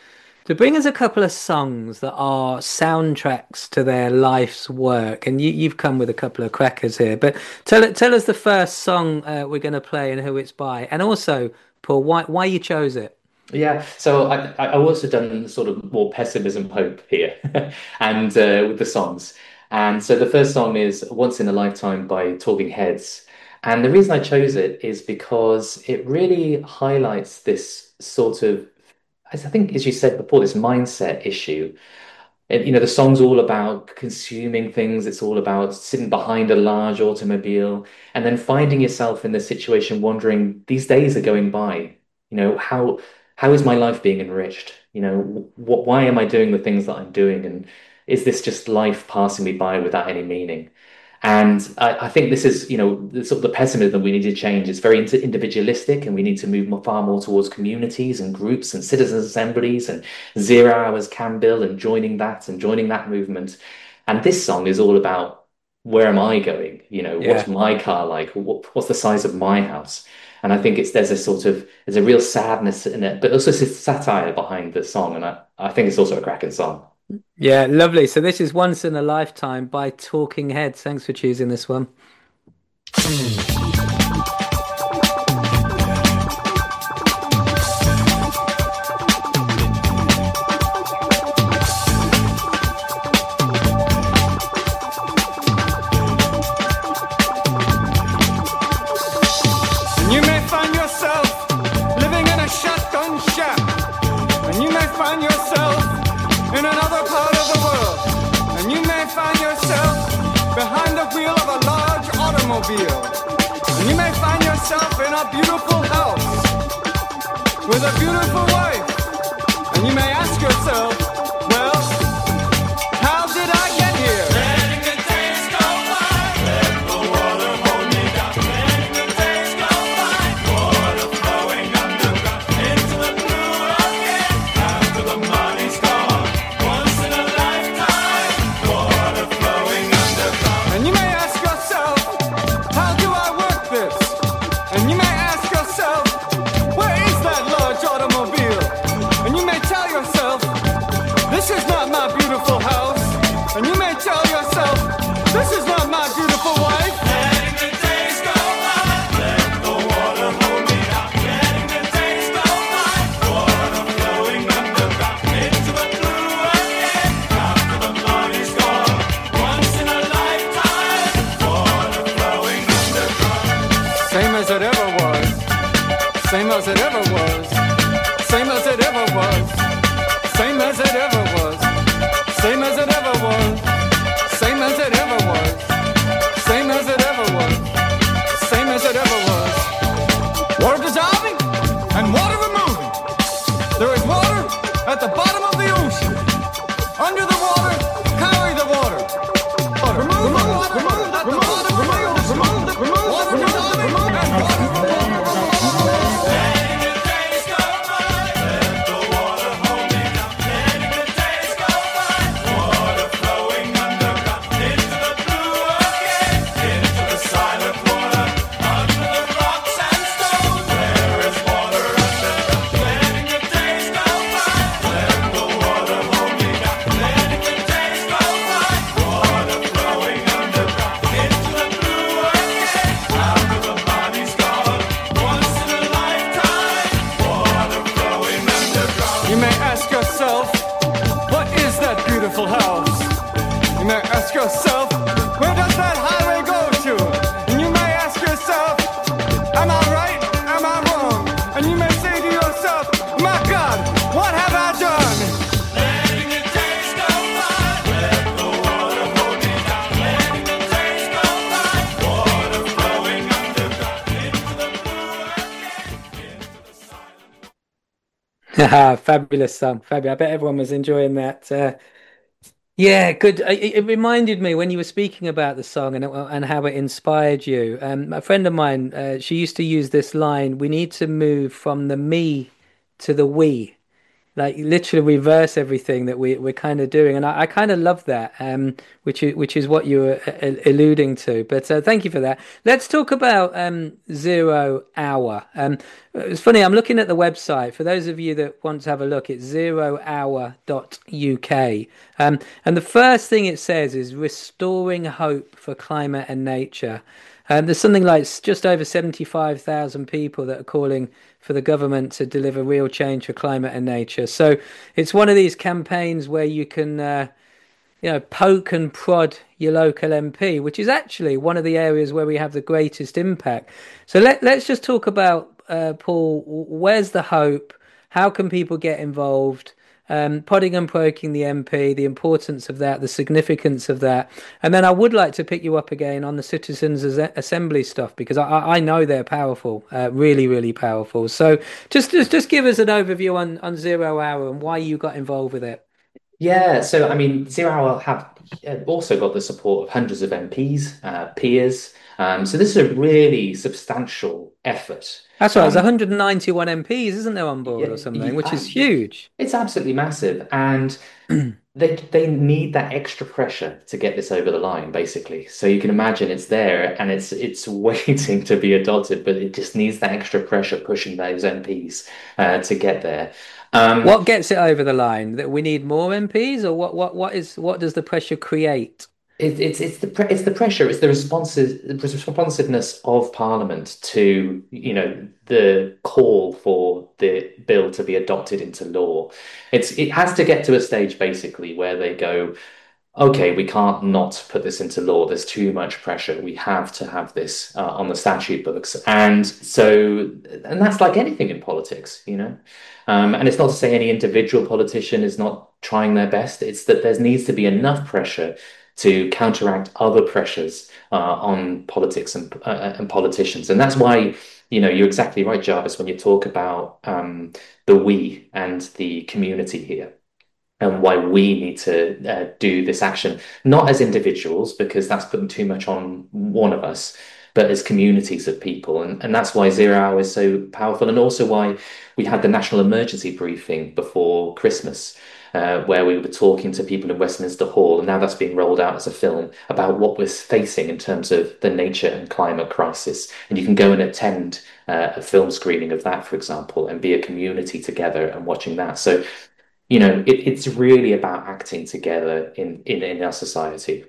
to bring us a couple of songs that are soundtracks to their life's work. And you, you've come with a couple of crackers here, but tell tell us the first song uh, we're going to play and who it's by, and also, Paul, why why you chose it. Yeah, so I, I- I've also done sort of more pessimism hope here, and uh, with the songs. And so the first song is Once in a Lifetime by Talking Heads. And the reason I chose it is because it really highlights this sort of, as I think, as you said before, this mindset issue. And, you know, the song's all about consuming things. It's all about sitting behind a large automobile and then finding yourself in the situation, wondering, these days are going by. You know, how how is my life being enriched? You know, what why am I doing the things that I'm doing? And is this just life passing me by without any meaning? And I, I think this is, you know, the sort of the pessimism we need to change. It's very inter- individualistic, and we need to move more, far more towards communities and groups and citizens' assemblies and zero hours Canbill and joining that and joining that movement. And this song is all about, where am I going? You know, what's Yeah. my car like? What, what's the size of my house? And I think it's there's a sort of there's a real sadness in it, but also s- satire behind the song. And I, I think it's also a cracking song. Yeah, lovely. So this is Once in a Lifetime by Talking Heads. Thanks for choosing this one. You may find yourself living in a shotgun shack, and you may find yourself in another part of the world, and you may find yourself behind the wheel of a large automobile, and you may find yourself in a beautiful house with a beautiful wife, and you may ask yourself, well, how did I get here? Letting the days go by, let the water hold me down. Letting the days go by, water flowing underground into the blue again. After the money's gone, once in a lifetime, water flowing underground. And you may ask yourself, how do I work this? And you may ask yourself, where is that large automobile? And you may tell yourself, this is not my beautiful house. And you may tell yourself, this is not my beautiful wife. Letting the days go by, let the water hold me down. Letting the days go by, water flowing underground into the blue again. After the money's gone, once in a lifetime, water flowing underground. Same as it ever was, same as it ever was, same as it ever was, same as it ever was, same as it ever was, same as it ever was, same as it ever was, same as it ever was. Water dissolving and water removing. There is water at the bottom of the ocean. Under the water, carry the water. Water. Remove the water, remove the water, remove the remove the remove water dissolving and water removing. Letting the days go by, let the water hold me down. Letting the days go by, water flowing underground into the blue again, into the silent water, under the rocks and stones. There is water underground. Letting the days go by, let the water hold me down. Letting the days go by, water flowing underground into the blue again, after the body's gone. Once in a lifetime, water flowing underground. You may ask yourself, what is that beautiful house? You may ask yourself, where does that highway go to? And you may ask yourself, am I right? Am I wrong? And you may say to yourself, my God, what have I done? Letting the days go by, let the water hold me down. Letting the days go by, water flowing underground into the blue again, into the silent. Haha, fabulous song. Fabulous. I bet everyone was enjoying that. Uh, yeah, good. It, it reminded me when you were speaking about the song and and how it inspired you. Um, a friend of mine, uh, she used to use this line: "We need to move from the me to the we." like literally reverse everything that we we're kind of doing, and I, I kind of love that, um, which is which is what you were uh, alluding to. But uh, thank you for that. Let's talk about um, zero hour. Um, it's funny. I'm looking at the website. For those of you that want to have a look, it's zero hour dot U K. Um, and the first thing it says is restoring hope for climate and nature. Um, there's something like just over seventy-five thousand people that are calling for the government to deliver real change for climate and nature. So it's one of these campaigns where you can, uh, you know, poke and prod your local M P, which is actually one of the areas where we have the greatest impact. So let, let's just talk about, uh, Paul, where's the hope? How can people get involved? Um, podding and poking the M P, the importance of that, the significance of that. And then I would like to pick you up again on the Citizens Assembly stuff, because I, I know they're powerful, uh, really, really powerful. So just, just just give us an overview on, on Zero Hour and why you got involved with it. Yeah, so I mean, Zero Hour have also got the support of hundreds of M Ps, uh, peers. Um, so this is a really substantial effort. That's right. There's Um, one hundred ninety-one M Ps, isn't there, on board yeah, or something, yeah, which uh, is huge. it's absolutely massive, and they they need that extra pressure to get this over the line, basically. So you can imagine it's there and it's it's waiting to be adopted, but it just needs that extra pressure pushing those M Ps uh, to get there. Um, What gets it over the line? That we need more M Ps, or what? What? What is? What does the pressure create? It, it's it's the pre it's the pressure, it's the responsive the responsiveness of Parliament to, you know, the call for the bill to be adopted into law. It's it has to get to a stage basically where they go, okay, we can't not put this into law. There's too much pressure. We have to have this uh, on the statute books. And so, and that's like anything in politics, you know. Um, and it's not to say any individual politician is not trying their best. It's that there needs to be enough pressure to counteract other pressures uh, on politics and uh, and politicians. And that's why, you know, you're exactly right, Jarvis, when you talk about um, the we and the community here, and why we need to uh, do this action, not as individuals, because that's putting too much on one of us, but as communities of people. And, and that's why Zero Hour is so powerful, and also why we had the national emergency briefing before Christmas, uh, where we were talking to people in Westminster Hall, and now that's being rolled out as a film about what we're facing in terms of the nature and climate crisis. And you can go and attend uh, a film screening of that, for example, and be a community together and watching that. So, you know, it, it's really about acting together in, in, in our society.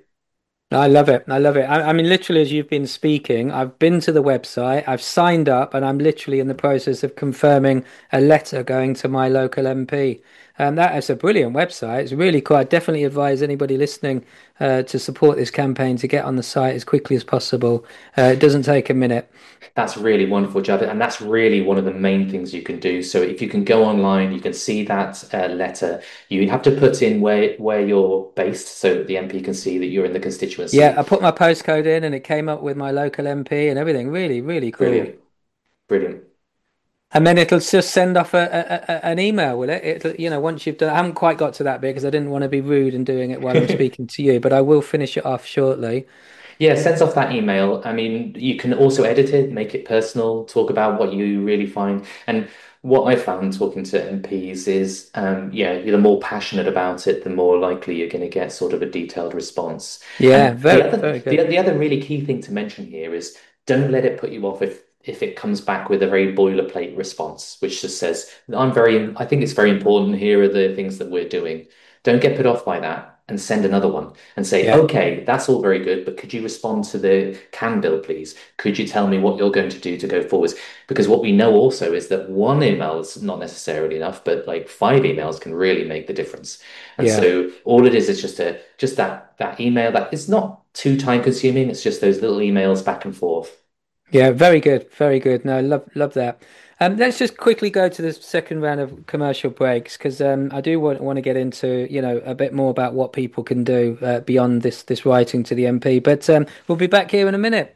I love it. I love it. I, I mean, literally, as you've been speaking, I've been to the website, I've signed up, and I'm literally in the process of confirming a letter going to my local M P. Um, that is a brilliant website. It's really cool. I definitely advise anybody listening uh, to support this campaign to get on the site as quickly as possible. Uh, it doesn't take a minute. That's really wonderful, Javid, and that's really one of the main things you can do. So if you can go online, you can see that uh, letter. You have to put in where where you're based so that the M P can see that you're in the constituency. Yeah, I put my postcode in and it came up with my local M P and everything. Really, really cool. Brilliant. Brilliant. And then it'll just send off a, a, a an email, will it? It'll, you know, once you've done, I haven't quite got to that bit because I didn't want to be rude and doing it while I'm speaking to you, but I will finish it off shortly. Yeah, sends off that email. I mean, you can also edit it, make it personal, talk about what you really find. And what I found talking to M Ps is, um, yeah, you're the more passionate about it, the more likely you're going to get sort of a detailed response. Yeah, And very, the other, very the, good. the other really key thing to mention here is don't let it put you off if if it comes back with a very boilerplate response, which just says, I'm very, I think it's very important. Here are the things that we're doing. Don't get put off by that and send another one and say, Yeah. okay, that's all very good, but could you respond to the CAN bill, please? Could you tell me what you're going to do to go forwards? Because what we know also is that one email is not necessarily enough, but like five emails can really make the difference. And Yeah. so all it is is just a just that that email that is not too time consuming. It's just those little emails back and forth. Yeah, very good, very good. No, love love that. Um, let's just quickly go to the second round of commercial breaks because um, I do want want to get into you know a bit more about what people can do uh, beyond this this writing to the M P. But um, we'll be back here in a minute.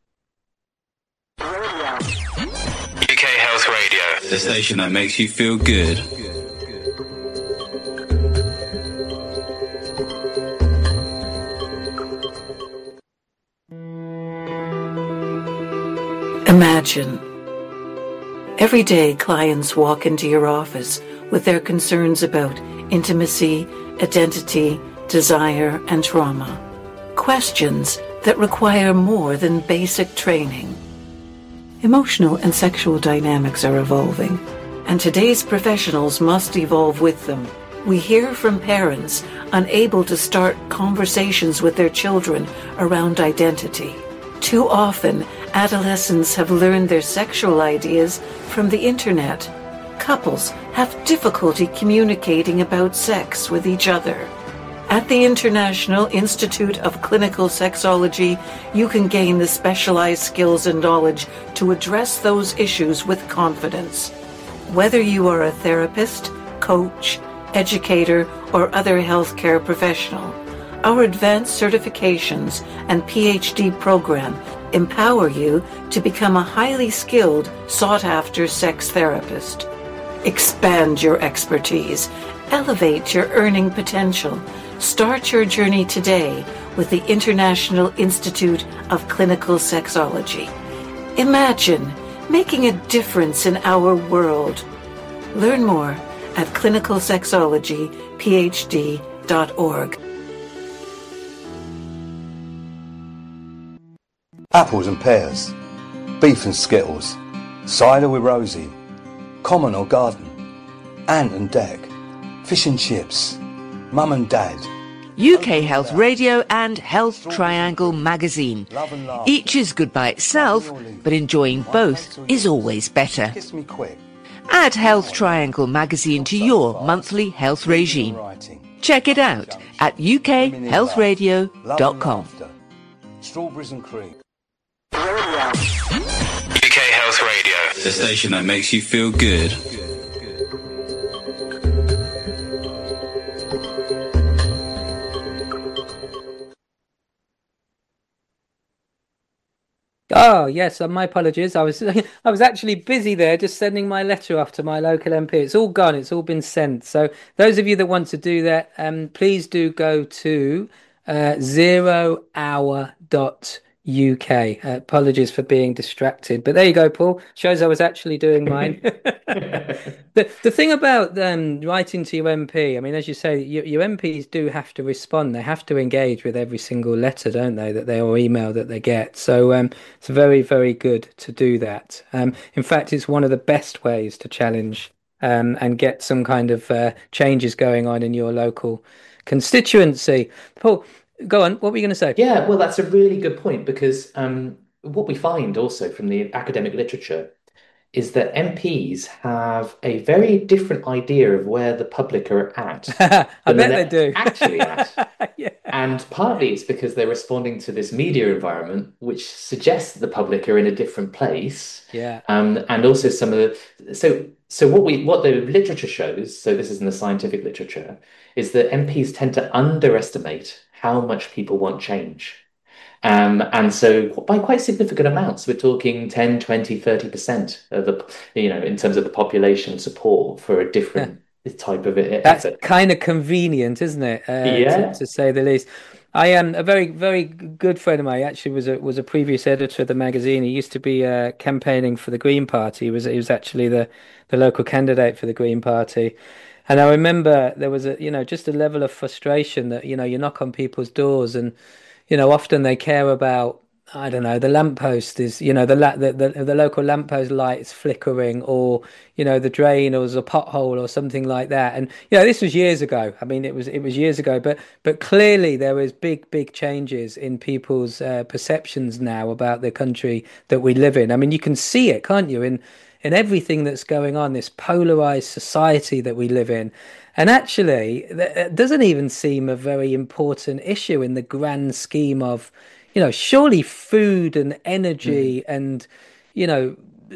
U K Health Radio, the station that makes you feel good. Imagine. Every day, clients walk into your office with their concerns about intimacy, identity, desire, and trauma. Questions that require more than basic training. Emotional and sexual dynamics are evolving, and today's professionals must evolve with them. We hear from parents unable to start conversations with their children around identity. Too often, adolescents have learned their sexual ideas from the internet. Couples have difficulty communicating about sex with each other. At the International Institute of Clinical Sexology, you can gain the specialized skills and knowledge to address those issues with confidence. Whether you are a therapist, coach, educator, or other healthcare professional, our advanced certifications and P H D program empower you to become a highly skilled, sought-after sex therapist. Expand your expertise, elevate your earning potential. Start your journey today with the International Institute of Clinical Sexology. Imagine making a difference in our world. Learn more at clinical sexology p h d dot org. Apples and pears, beef and skittles, cider with Rosie, common or garden, ant and deck, fish and chips, mum and dad. U K Health Radio and Health Triangle magazine. Each is good by itself, but enjoying both is always better. Kiss me quick. Add Health Triangle magazine to your monthly health regime. Check it out at u k health radio dot com. Strawberries and cream. U K Health Radio, the station that makes you feel good. Oh yes, uh, my apologies. I was I was actually busy there, just sending my letter off to my local M P. It's all gone. It's all been sent. So those of you that want to do that, um, please do go to uh, zero hour dot U K. Uh, apologies for being distracted, but there you go, Paul. Shows I was actually doing mine. the the thing about um, writing to your M P, I mean, as you say, your, your M Ps do have to respond. They have to engage with every single letter, don't they? That they or email that they get. So um, it's very very good to do that. Um, in fact, it's one of the best ways to challenge um, and get some kind of uh, changes going on in your local constituency. Paul, go on. What were you going to say? Yeah, well, that's a really good point because um, what we find also from the academic literature is that M Ps have a very different idea of where the public are at I than bet they're they do. actually at. Yeah. And partly it's because they're responding to this media environment, which suggests that the public are in a different place. Yeah. Um, and also some of the so so what we what the literature shows, so this is in the scientific literature, is that M Ps tend to underestimate how much people want change. Um, and so by quite significant amounts, we're talking ten, twenty, thirty percent of the, you know, in terms of the population support for a different type of it. That's kind of convenient, isn't it? Uh, Yeah. to, to say the least. I am a very, very good friend of mine. Actually, was a was a previous editor of the magazine. He used to be uh, campaigning for the Green Party. He was he was actually the the local candidate for the Green Party. And I remember there was a, you know, just a level of frustration that, you know, you knock on people's doors and, you know, often they care about, I don't know, the lamppost is, you know, the, la- the the the local lamppost light is flickering, or, you know, the drain, or there's a pothole or something like that. And, you know, this was years ago. I mean, it was it was years ago, but but clearly there was big, big changes in people's uh, perceptions now about the country that we live in. I mean, you can see it, can't you, in in everything that's going on, this polarized society that we live in. And actually, it doesn't even seem a very important issue in the grand scheme of, you know, surely food and energy mm. and, you know,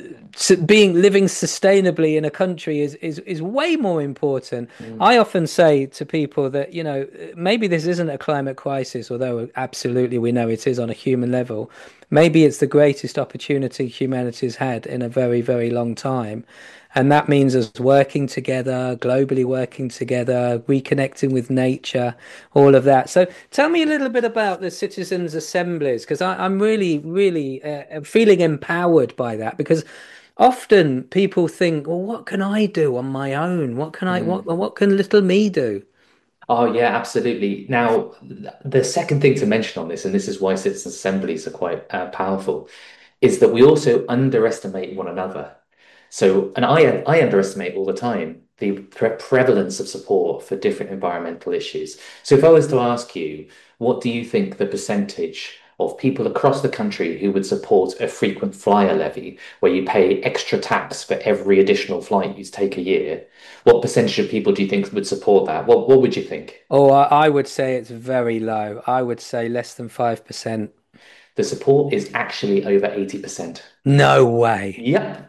being living sustainably in a country is is is way more important. Mm. I often say to people that, you know, maybe this isn't a climate crisis, although absolutely we know it is on a human level. Maybe it's the greatest opportunity humanity's had in a very, very long time. And that means us working together, globally working together, reconnecting with nature, all of that. So tell me a little bit about the citizens' assemblies, because I'm really, really uh, feeling empowered by that, because often people think, well, what can I do on my own? What can I, what, Mm. what can little me do? Oh, yeah, absolutely. Now, th- the second thing to mention on this, and this is why citizen assemblies are quite uh, powerful, is that we also underestimate one another. So, and I I underestimate all the time the pre prevalence of support for different environmental issues. So, if I was to ask you, what do you think the percentage of people across the country who would support a frequent flyer levy, where you pay extra tax for every additional flight you take a year? What percentage of people do you think would support that? What what would you think? Oh, I, I would say it's very low. I would say less than five percent. The support is actually over eighty percent. No way. Yep.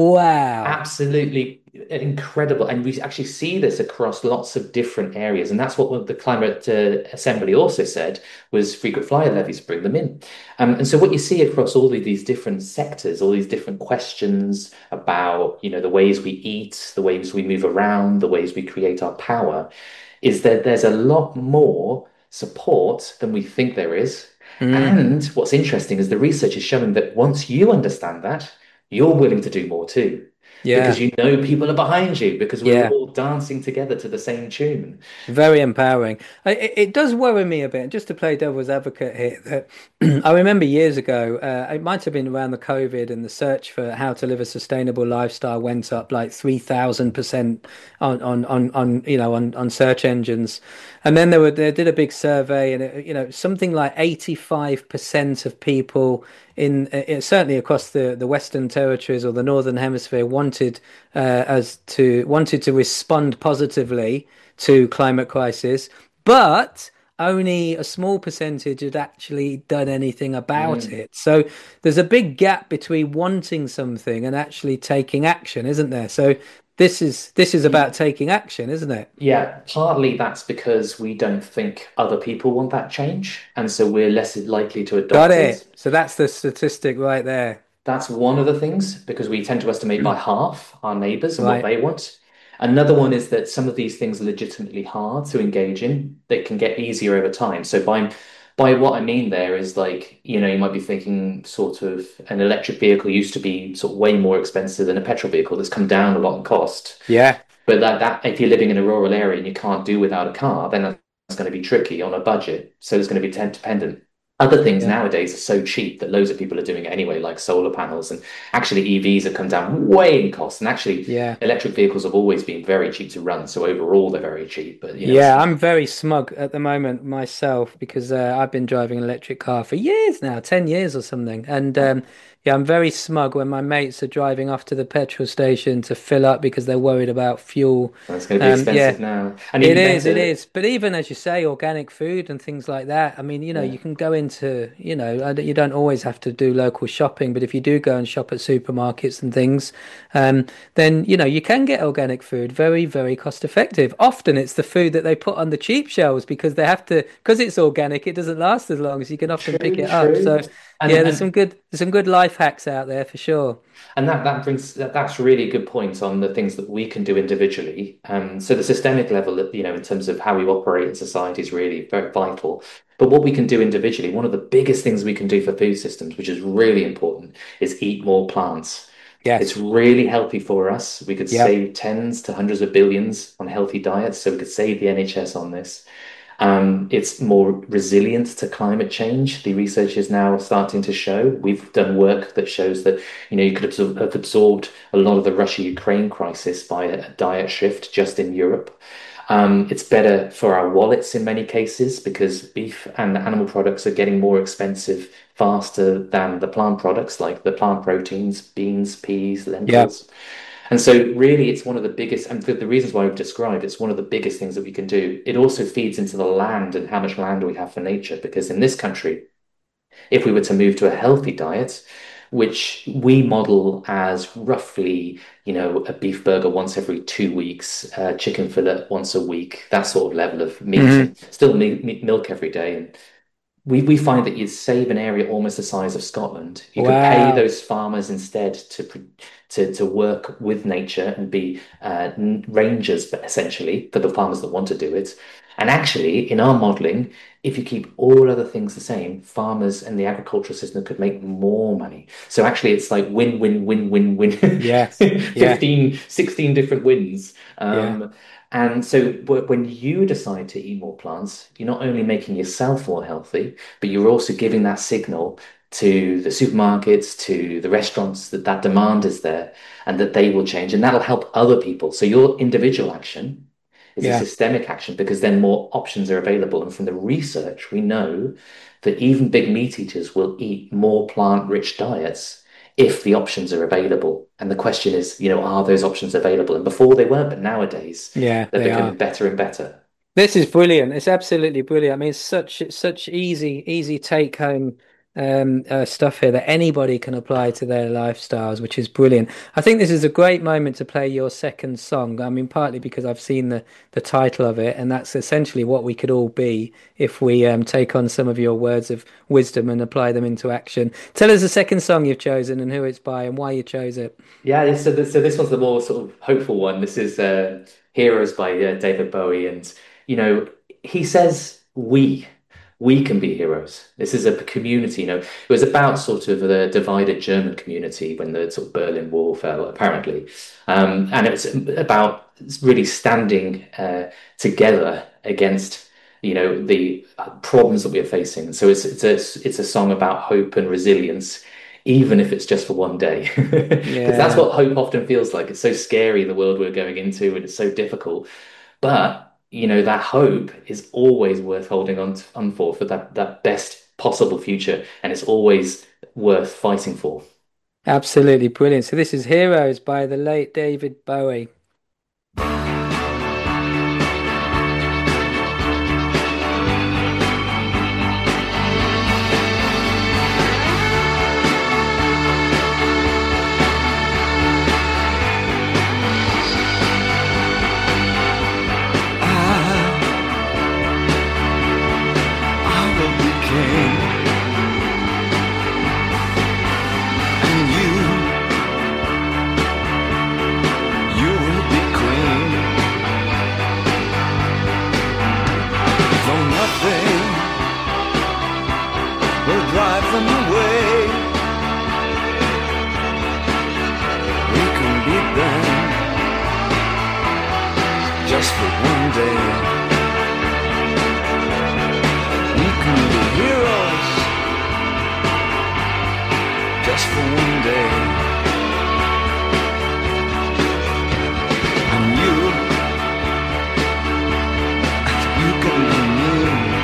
Wow. Absolutely incredible. And we actually see this across lots of different areas. And that's what the Climate uh, Assembly also said was frequent flyer levies, bring them in. Um, and so what you see across all of these different sectors, all these different questions about, you know, the ways we eat, the ways we move around, the ways we create our power, is that there's a lot more support than we think there is. Mm, And what's interesting is the research is showing that once you understand that, you're willing to do more too, because yeah. you know people are behind you, because we're Yeah. all dancing together to the same tune. Very empowering. I- It, it does worry me a bit, just to play devil's advocate here, that I remember years ago, uh, it might have been around the COVID, and the search for how to live a sustainable lifestyle went up like three thousand percent on, on, on, on, you know, on, on search engines. And then there were, they did a big survey, and it, you know, something like eighty-five percent of people in, uh, certainly across the, the Western territories or the Northern Hemisphere wanted, uh, as to, wanted to respond positively to climate crisis, but only a small percentage had actually done anything about Mm. it. So there's a big gap between wanting something and actually taking action, isn't there? So this is this is about taking action, isn't it? Yeah, partly that's because we don't think other people want that change, and so we're less likely to Got adopt it. it. So that's the statistic right there. That's one of the things, because we tend to estimate by half our neighbors and what Right. they want. Another one is that some of these things are legitimately hard to engage in. They can get easier over time. So by by what I mean there is, like, you know, you might be thinking sort of an electric vehicle used to be sort of way more expensive than a petrol vehicle. That's come down a lot in cost. Yeah. But that, that if you're living in a rural area and you can't do without a car, then that's going to be tricky on a budget. So it's going to be tent dependent. Other things Yeah. nowadays are so cheap that loads of people are doing it anyway, like solar panels. And actually, E Vs have come down way in cost. And actually, Yeah. electric vehicles have always been very cheap to run. So overall, they're very cheap. But, you know, Yeah, I'm very smug at the moment myself because uh, I've been driving an electric car for years now, ten years or something. And um, yeah, I'm very smug when my mates are driving off to the petrol station to fill up because they're worried about fuel. it's going to be Um, yeah, expensive now. And it even is, it better, is. But even as you say, organic food and things like that, I mean, you know, yeah. you can go into, you know, I don't- you don't always have to do local shopping, but if you do go and shop at supermarkets and things, um, then, you know, you can get organic food very, very cost effective. Often it's the food that they put on the cheap shelves because they have to, because it's organic, it doesn't last as long, so you can often pick True, it up. true. So, And, yeah, there's some and good, there's some good life hacks out there for sure. And that that brings that, that's really a good point on the things that we can do individually. Um, so the systemic level, you know, in terms of how we operate in society is really very vital. But what we can do individually, one of the biggest things we can do for food systems, which is really important, is eat more plants. It's Yes. really healthy for us. We could Yep. save tens to hundreds of billions on healthy diets, so we could save the N H S on this. Um, it's more resilient to climate change. The research is now starting to show. We've done work that shows that, you know, you could absor have absorbed a lot of the Russia-Ukraine crisis by a diet shift just in Europe. Um, it's better for our wallets in many cases because beef and animal products are getting more expensive faster than the plant products, like the plant proteins, beans, peas, Yep. lentils. And so really it's one of the biggest, and for the reasons why I've described, it's one of the biggest things that we can do. It also feeds into the land and how much land we have for nature, because in this country, if we were to move to a healthy diet, which we model as roughly, you know, a beef burger once every two weeks, uh, chicken fillet once a week, that sort of level of meat, Hmm. and still meat, meat, milk every day. And we, we find that you'd save an area almost the size of Scotland. You could pay Wow. those farmers instead to to to work with nature and be uh, rangers, but essentially for the farmers that want to do it. And actually, in our modeling, if you keep all other things the same, farmers and the agricultural system could make more money. So actually, it's like win, win, win, win, win. Yes. fifteen, yeah. sixteen different wins. Um, yeah. And so when you decide to eat more plants, you're not only making yourself more healthy, but you're also giving that signal to the supermarkets, to the restaurants, that that demand is there and that they will change, and that'll help other people. So your individual action is Yeah. a systemic action because then more options are available. And from the research, we know that even big meat eaters will eat more plant-rich diets if the options are available. And the question is, you know, are those options available? And before they weren't, but nowadays Yeah, they're they becoming are. better and better. This is brilliant. It's absolutely brilliant. I mean, it's such it's such easy, easy take home um uh, stuff here that anybody can apply to their lifestyles, which is brilliant. I think this is a great moment to play your second song. I mean, partly because I've seen the the title of it, and that's essentially what we could all be if we um take on some of your words of wisdom and apply them into action. Tell us the second song you've chosen and who it's by and why you chose it. Yeah, so this, so this one's the more sort of hopeful one. This is uh, Heroes by uh, David Bowie. And, you know, he says we, we can be heroes. This is a community, you know, it was about sort of the divided German community when the sort of Berlin Wall fell, apparently. Um, and it's about really standing uh, together against, you know, the problems that we are facing. So it's, it's, a, it's a song about hope and resilience, even if it's just for one day. Because Yeah. that's what hope often feels like. It's so scary, the world we're going into, and it's so difficult. But, you know, that hope is always worth holding on, to, on for, for that, that best possible future. And it's always worth fighting for. Absolutely brilliant. So this is Heroes by the late David Bowie. Just for one day, we can be heroes. Just for one day, and you, you can be me,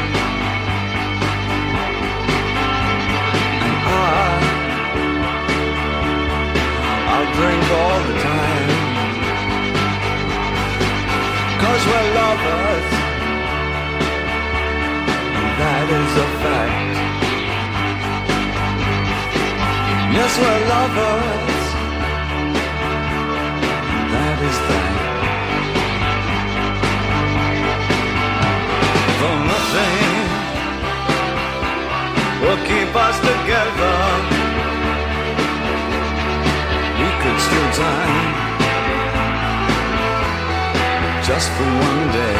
and I, I'll drink all the time. 'Cause we're lovers, and that is a fact. Yes, we're lovers, and that is that. For nothing will keep us together. We could steal time just for one day.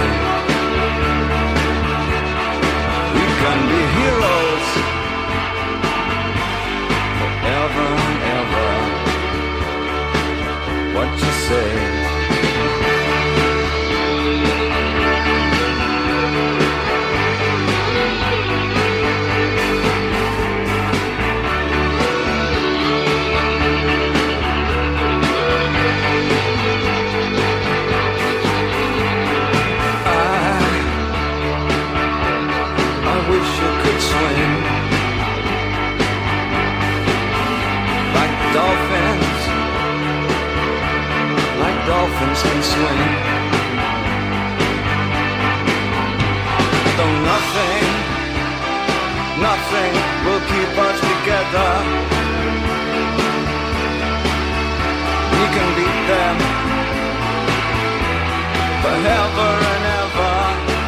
We can be heroes forever and ever. What you say? Dolphins, like dolphins can swim. Though nothing, nothing will keep us together. We can beat them forever and ever.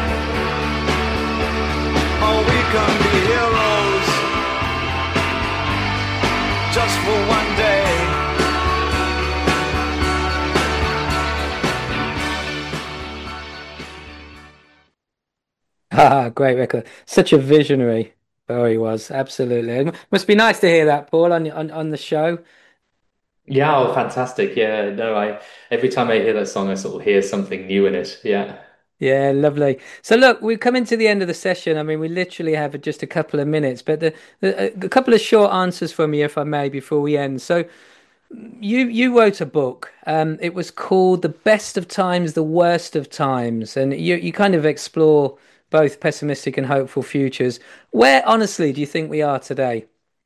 Oh, we can be heroes just for one day. Ah, great record. Such a visionary. Oh, he was. Absolutely. It must be nice to hear that, Paul, on on, on the show. Yeah, oh, fantastic. Yeah, no, I every time I hear that song, I sort of hear something new in it. Yeah. Yeah, lovely. So look, we're coming to the end of the session. I mean, we literally have just a couple of minutes, but the, the a couple of short answers from you, if I may, before we end. So you you wrote a book. Um, it was called The Best of Times, The Worst of Times, and you you kind of explore both pessimistic and hopeful futures. Where, honestly, do you think we are today?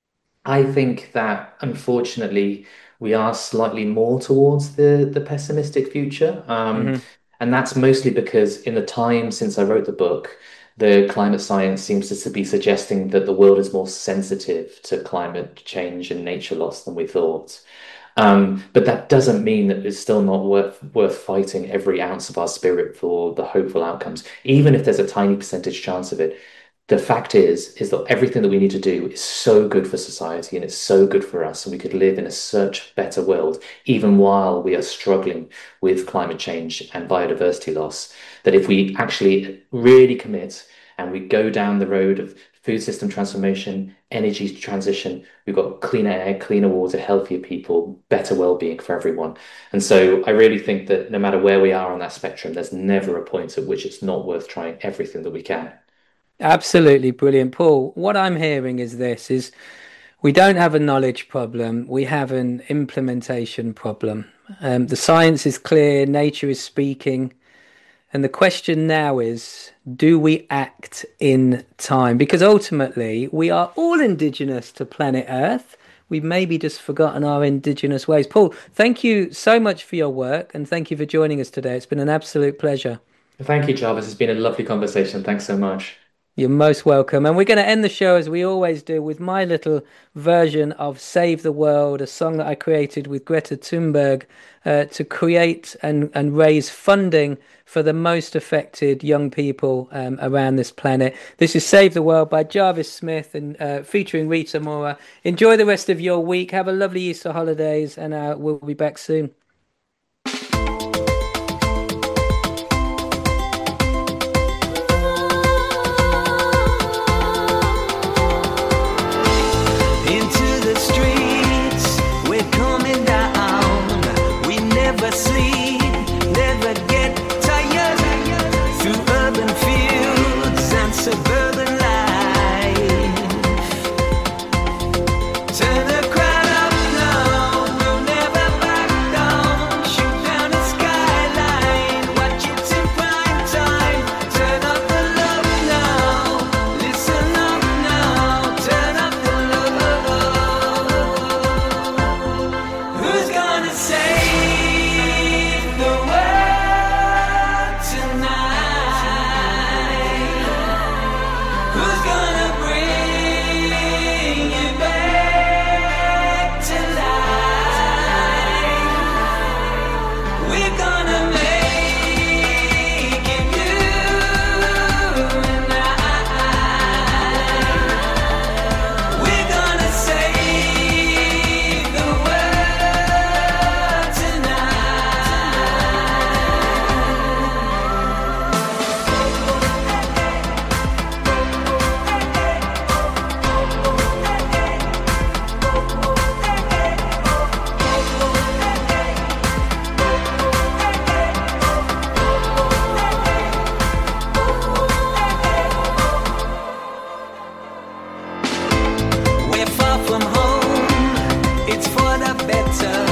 I think that unfortunately we are slightly more towards the the pessimistic future. Um, Hmm. and that's mostly because in the time since I wrote the book, the climate science seems to be suggesting that the world is more sensitive to climate change and nature loss than we thought. Um, but that doesn't mean that it's still not worth worth fighting every ounce of our spirit for the hopeful outcomes, even if there's a tiny percentage chance of it. The fact is, is that everything that we need to do is so good for society and it's so good for us, and we could live in a such better world, even while we are struggling with climate change and biodiversity loss, that if we actually really commit and we go down the road of food system transformation, energy transition, we've got cleaner air, cleaner water, healthier people, better well-being for everyone. And so I really think that no matter where we are on that spectrum, there's never a point at which it's not worth trying everything that we can. Absolutely brilliant, Paul. What I'm hearing is this: is we don't have a knowledge problem, we have an implementation problem. Um, the science is clear, nature is speaking. And the question now is, do we act in time? Because ultimately, we are all indigenous to planet Earth. We've maybe just forgotten our indigenous ways. Paul, thank you so much for your work and thank you for joining us today. It's been an absolute pleasure. Thank you, Jarvis. It's been a lovely conversation. Thanks so much. You're most welcome. And we're going to end the show as we always do with my little version of Save the World, a song that I created with Greta Thunberg uh, to create and, and raise funding for the most affected young people um, around this planet. This is Save the World by Jarvis Smith and uh, featuring Rita Mora. Enjoy the rest of your week. Have a lovely Easter holidays, and uh, we'll be back soon. Sleep, never get tired through urban fields and suburban life. Turn the crowd up now, we'll never back down. Shoot down the skyline, watch it in prime time. Turn up the love now, listen up now. Turn up the love. Who's gonna say? From home, it's for the better.